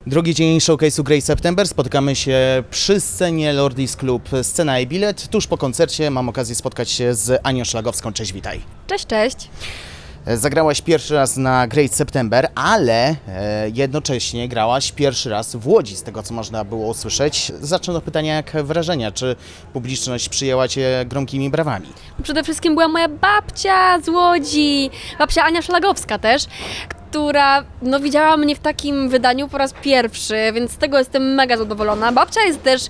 Drugi dzień showcase'u Great September. Spotykamy się przy scenie Lordies Club Scena i Bilet. Tuż po koncercie mam okazję spotkać się z Anią Szlagowską. Cześć, witaj. Cześć, cześć. Zagrałaś pierwszy raz na Great September, ale jednocześnie grałaś pierwszy raz w Łodzi, z tego co można było usłyszeć. Zacznę od pytania, jak wrażenia? Czy publiczność przyjęła Cię gromkimi brawami? Przede wszystkim była moja babcia z Łodzi, babcia Ania Szlagowska też, która widziała mnie w takim wydaniu po raz pierwszy, więc z tego jestem mega zadowolona. Babcia jest też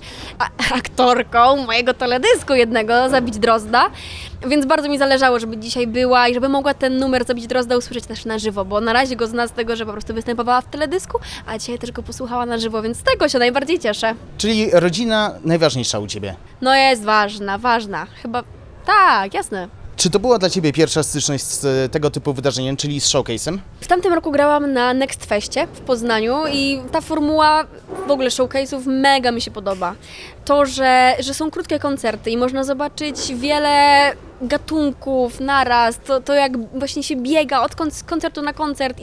aktorką mojego teledysku jednego, Zabić Drozda, więc bardzo mi zależało, żeby dzisiaj była i żeby mogła ten numer Zabić Drozda usłyszeć też na żywo, bo na razie go zna z tego, że po prostu występowała w teledysku, a dzisiaj też go posłuchała na żywo, więc z tego się najbardziej cieszę. Czyli rodzina najważniejsza u Ciebie? No jest ważna, chyba tak, jasne. Czy to była dla Ciebie pierwsza styczność z tego typu wydarzeniem, czyli z showcase'em? W tamtym roku grałam na Next Festie w Poznaniu i ta formuła w ogóle showcase'ów mega mi się podoba. To, że są krótkie koncerty i można zobaczyć wiele gatunków naraz, to jak właśnie się biega od koncertu na koncert i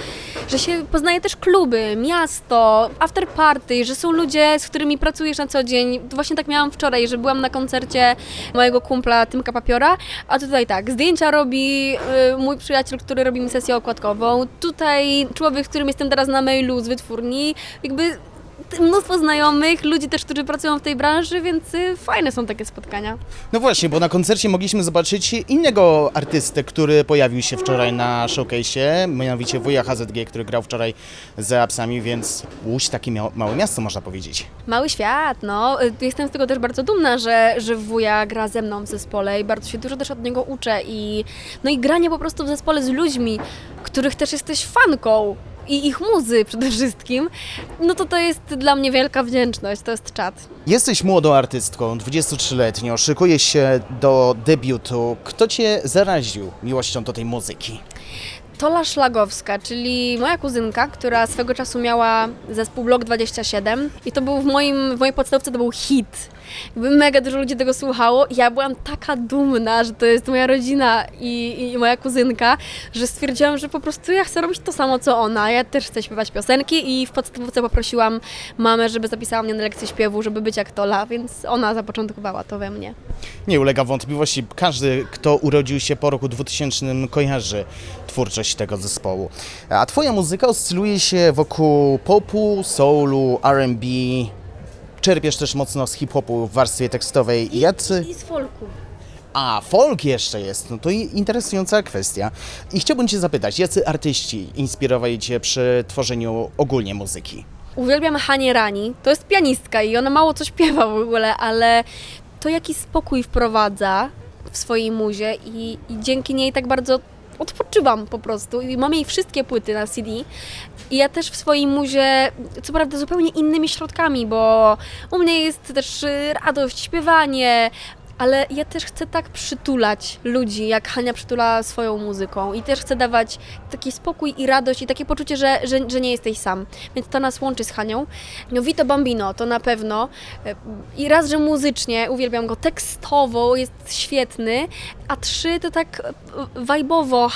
że się poznaje też kluby, miasto, afterparty, że są ludzie, z którymi pracujesz na co dzień. Właśnie tak miałam wczoraj, że byłam na koncercie mojego kumpla Tymka Papiora, a tutaj tak, zdjęcia robi mój przyjaciel, który robi mi sesję okładkową, tutaj człowiek, z którym jestem teraz na mailu z wytwórni, jakby mnóstwo znajomych, ludzi też, którzy pracują w tej branży, więc fajne są takie spotkania. No właśnie, bo na koncercie mogliśmy zobaczyć innego artystę, który pojawił się wczoraj na showcase'ie, mianowicie wuja HZG, który grał wczoraj z Apsami, więc Łódź takie małe miasto, można powiedzieć. Mały świat, no. Jestem z tego też bardzo dumna, że wuja gra ze mną w zespole i bardzo się dużo też od niego uczę i granie po prostu w zespole z ludźmi, których też jesteś fanką, i ich muzy przede wszystkim, to jest dla mnie wielka wdzięczność, to jest czad. Jesteś młodą artystką, 23-letnią, szykujesz się do debiutu. Kto Cię zaraził miłością do tej muzyki? Tola Szlagowska, czyli moja kuzynka, która swego czasu miała zespół Blok 27 i to był w mojej podstawce to był hit. Mega dużo ludzi tego słuchało i ja byłam taka dumna, że to jest moja rodzina i moja kuzynka, że stwierdziłam, że po prostu ja chcę robić to samo co ona. Ja też chcę śpiewać piosenki i w podstawówce poprosiłam mamę, żeby zapisała mnie na lekcję śpiewu, żeby być jak Tola, więc ona zapoczątkowała to we mnie. Nie ulega wątpliwości, każdy, kto urodził się po roku 2000 kojarzy twórczość tego zespołu. A Twoja muzyka oscyluje się wokół popu, soulu, R&B, czerpiesz też mocno z hip-hopu w warstwie tekstowej. I z folku. A, folk jeszcze jest, to interesująca kwestia. I chciałbym Cię zapytać, jacy artyści inspirowali Cię przy tworzeniu ogólnie muzyki? Uwielbiam Hanię Rani, to jest pianistka i ona mało co śpiewa w ogóle, ale to jaki spokój wprowadza w swojej muzie i dzięki niej tak bardzo odpoczywam po prostu i mam jej wszystkie płyty na CD i ja też w swojej muzie, co prawda zupełnie innymi środkami, bo u mnie jest też radość, śpiewanie, ale ja też chcę tak przytulać ludzi, jak Hania przytula swoją muzyką i też chcę dawać taki spokój i radość i takie poczucie, że nie jesteś sam. Więc to nas łączy z Hanią. Vito Bambino to na pewno i raz, że muzycznie uwielbiam go, tekstowo jest świetny, a 3 to tak vibe'owo,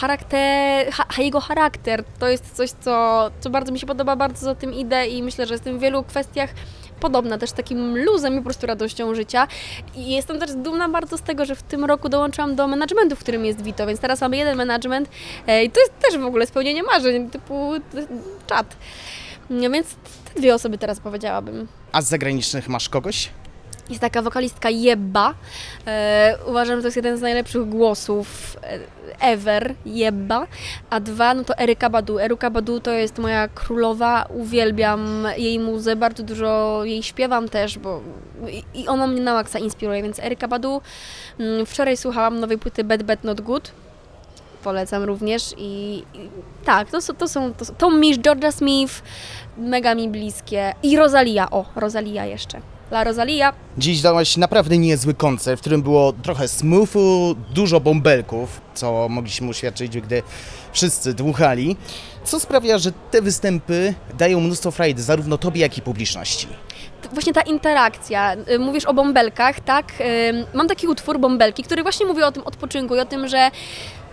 jego charakter to jest coś, co bardzo mi się podoba, bardzo za tym idę i myślę, że jestem w wielu kwestiach podobna też takim luzem i po prostu radością życia. I jestem też dumna bardzo z tego, że w tym roku dołączyłam do managementu, w którym jest Vito, więc teraz mamy jeden management i to jest też w ogóle spełnienie marzeń, typu czat. Więc te 2 osoby teraz powiedziałabym. A z zagranicznych masz kogoś? Jest taka wokalistka Jebba. Uważam, że to jest jeden z najlepszych głosów ever, Jebba. A 2, to Erykka Badu. Erykka Badu to jest moja królowa, uwielbiam jej muzę, bardzo dużo jej śpiewam też, bo i ona mnie na maksa inspiruje, więc Erykka Badu. Wczoraj słuchałam nowej płyty Bad Bad Not Good. Polecam również i tak, to są Tom Misch, Georgia Smith, mega mi bliskie i Rosalia jeszcze. La Rosalia. Dziś dałaś naprawdę niezły koncert, w którym było trochę smoothu, dużo bąbelków, co mogliśmy uświadczyć, gdy wszyscy dmuchali. Co sprawia, że te występy dają mnóstwo frajdy, zarówno Tobie, jak i publiczności? Właśnie ta interakcja. Mówisz o bąbelkach, tak? Mam taki utwór Bąbelki, który właśnie mówi o tym odpoczynku i o tym, że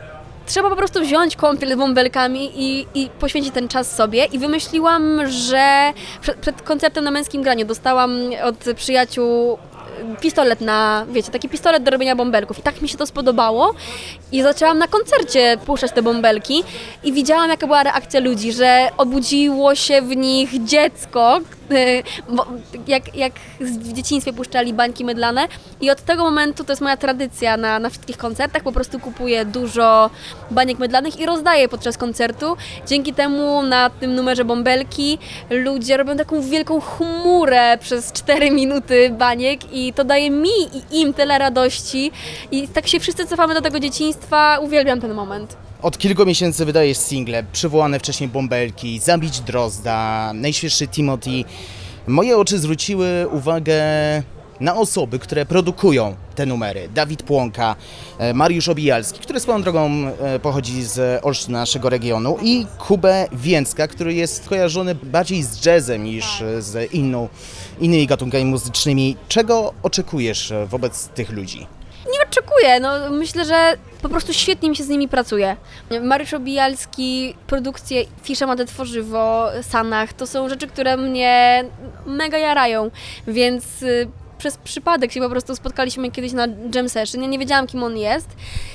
trzeba po prostu wziąć kąpiel z bąbelkami i poświęcić ten czas sobie. I wymyśliłam, że przed koncertem na Męskim Graniu dostałam od przyjaciół pistolet taki pistolet do robienia bąbelków. I tak mi się to spodobało i zaczęłam na koncercie puszczać te bąbelki i widziałam, jaka była reakcja ludzi, że obudziło się w nich dziecko, bo jak w dzieciństwie puszczali bańki mydlane i od tego momentu to jest moja tradycja na wszystkich koncertach, po prostu kupuję dużo baniek mydlanych i rozdaję podczas koncertu. Dzięki temu na tym numerze bąbelki ludzie robią taką wielką chmurę przez 4 minuty baniek i to daje mi i im tyle radości i tak się wszyscy cofamy do tego dzieciństwa, uwielbiam ten moment. Od kilku miesięcy wydajesz single, przywołane wcześniej bąbelki, Zabić Drozda, najświeższy Timothy. Moje oczy zwróciły uwagę na osoby, które produkują te numery. Dawid Płonka, Mariusz Obijalski, który swoją drogą pochodzi z Olsztyna, naszego regionu, i Kubę Więcka, który jest kojarzony bardziej z jazzem niż z innymi gatunkami muzycznymi. Czego oczekujesz wobec tych ludzi? Nie oczekuję, myślę, że po prostu świetnie mi się z nimi pracuje. Mariusz Obijalski, produkcje Fisza Made Tworzywo, Sanach, to są rzeczy, które mnie mega jarają, więc przez przypadek się po prostu spotkaliśmy kiedyś na jam session, ja nie wiedziałam, kim on jest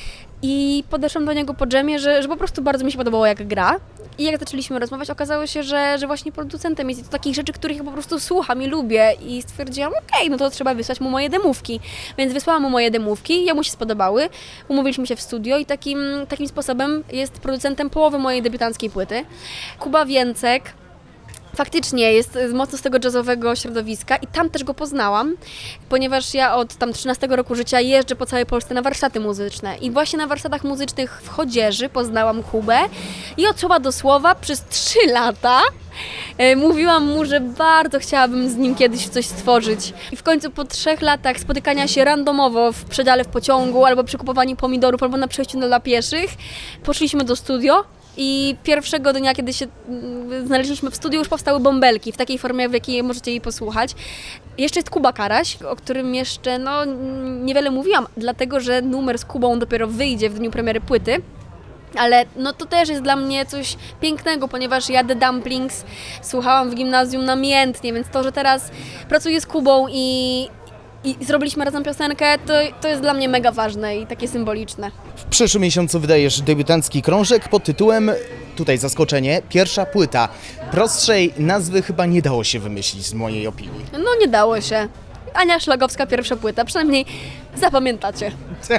i podeszłam do niego po dżemie, że po prostu bardzo mi się podobało, jak gra. I jak zaczęliśmy rozmawiać, okazało się, że właśnie producentem jest, i to takich rzeczy, których ja po prostu słucham i lubię i stwierdziłam, no to trzeba wysłać mu moje demówki. Więc wysłałam mu moje demówki, jemu się spodobały, umówiliśmy się w studio i takim sposobem jest producentem połowy mojej debiutanckiej płyty. Kuba Więcek faktycznie jest mocno z tego jazzowego środowiska i tam też go poznałam, ponieważ ja od 13 roku życia jeżdżę po całej Polsce na warsztaty muzyczne i właśnie na warsztatach muzycznych w Chodzieży poznałam Kubę i od słowa do słowa przez 3 lata mówiłam mu, że bardzo chciałabym z nim kiedyś coś stworzyć. I w końcu po 3 latach spotykania się randomowo w przedziale w pociągu, albo przy kupowaniu pomidorów, albo na przejściu dla pieszych, poszliśmy do studio. I pierwszego dnia, kiedy się znaleźliśmy w studiu, już powstały bąbelki w takiej formie, w jakiej możecie jej posłuchać. Jeszcze jest Kuba Karaś, o którym jeszcze niewiele mówiłam, dlatego że numer z Kubą dopiero wyjdzie w dniu premiery płyty. Ale to też jest dla mnie coś pięknego, ponieważ ja The Dumplings słuchałam w gimnazjum namiętnie, więc to, że teraz pracuję z Kubą i zrobiliśmy razem piosenkę, to jest dla mnie mega ważne i takie symboliczne. W przyszłym miesiącu wydajesz debiutancki krążek pod tytułem, tutaj zaskoczenie, Pierwsza płyta. Prostszej nazwy chyba nie dało się wymyślić z mojej opinii. Nie dało się. Ania Szlagowska, pierwsza płyta, przynajmniej zapamiętacie.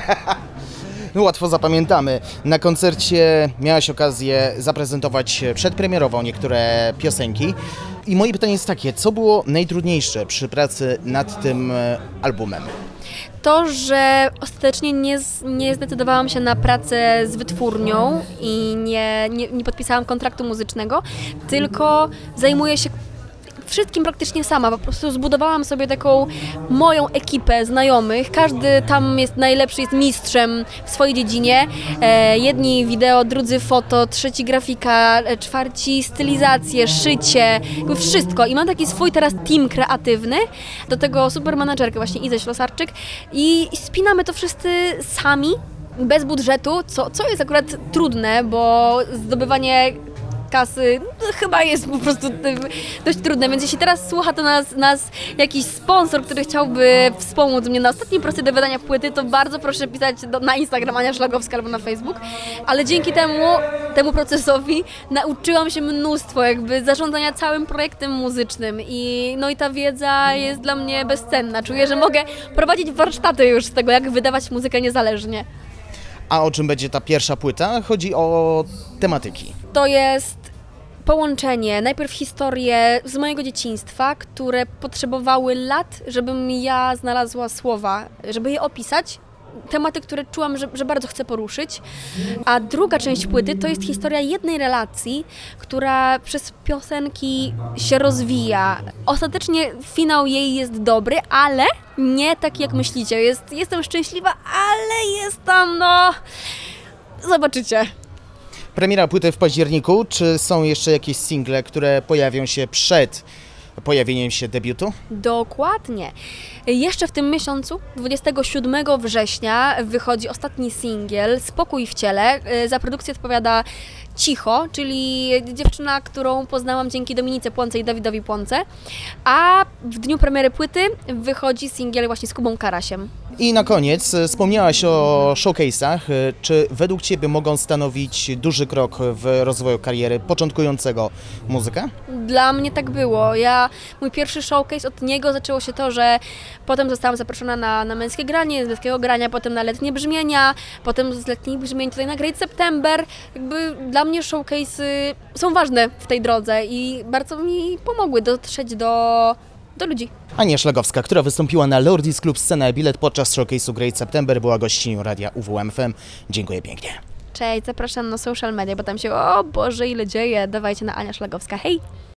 Łatwo zapamiętamy. Na koncercie miałaś okazję zaprezentować przedpremierowo niektóre piosenki. I moje pytanie jest takie, co było najtrudniejsze przy pracy nad tym albumem? To, że ostatecznie nie zdecydowałam się na pracę z wytwórnią i nie podpisałam kontraktu muzycznego, tylko zajmuję się wszystkim praktycznie sama, po prostu zbudowałam sobie taką moją ekipę znajomych, każdy tam jest najlepszy, jest mistrzem w swojej dziedzinie, jedni wideo, drudzy foto, trzeci grafika, czwarci stylizację, szycie, jakby wszystko i mam taki swój teraz team kreatywny, do tego super menadżerkę właśnie Izę Ślosarczyk i spinamy to wszyscy sami, bez budżetu, co jest akurat trudne, bo zdobywanie kasy chyba jest po prostu dość trudne, więc jeśli teraz słucha to nas jakiś sponsor, który chciałby wspomóc mnie na ostatnim prosty do wydania płyty, to bardzo proszę pisać na Instagram Ania Szlagowska albo na Facebook, ale dzięki temu procesowi nauczyłam się mnóstwo jakby zarządzania całym projektem muzycznym i ta wiedza jest dla mnie bezcenna. Czuję, że mogę prowadzić warsztaty już z tego, jak wydawać muzykę niezależnie. A o czym będzie ta pierwsza płyta? Chodzi o tematyki. To jest połączenie, najpierw historie z mojego dzieciństwa, które potrzebowały lat, żebym ja znalazła słowa, żeby je opisać. Tematy, które czułam, że bardzo chcę poruszyć. A druga część płyty to jest historia jednej relacji, która przez piosenki się rozwija. Ostatecznie finał jej jest dobry, ale nie taki jak myślicie. Jestem szczęśliwa, ale jest tam, zobaczycie. Premiera płyty w październiku. Czy są jeszcze jakieś single, które pojawią się przed pojawieniem się debiutu? Dokładnie. Jeszcze w tym miesiącu, 27 września, wychodzi ostatni singiel Spokój w ciele. Za produkcję odpowiada Cicho, czyli dziewczyna, którą poznałam dzięki Dominice Płonce i Dawidowi Płonce. A w dniu premiery płyty wychodzi singiel właśnie z Kubą Karasiem. I na koniec wspomniałaś o showcase'ach. Czy według Ciebie mogą stanowić duży krok w rozwoju kariery początkującego muzyka? Dla mnie tak było. Mój pierwszy showcase, od niego zaczęło się to, że potem zostałam zaproszona na męskie granie, z letniego grania, potem na letnie brzmienia, potem z letnich brzmień tutaj na Great September. Jakby dla mnie showcase'y są ważne w tej drodze i bardzo mi pomogły dotrzeć do ludzi. Ania Szlagowska, która wystąpiła na Lordies Club Scena Bilet podczas showcase'u Great September, była gościnią radia UWM-FM. Dziękuję pięknie. Cześć, zapraszam na social media, bo tam się, o Boże, ile dzieje. Dawajcie na Ania Szlagowska. Hej!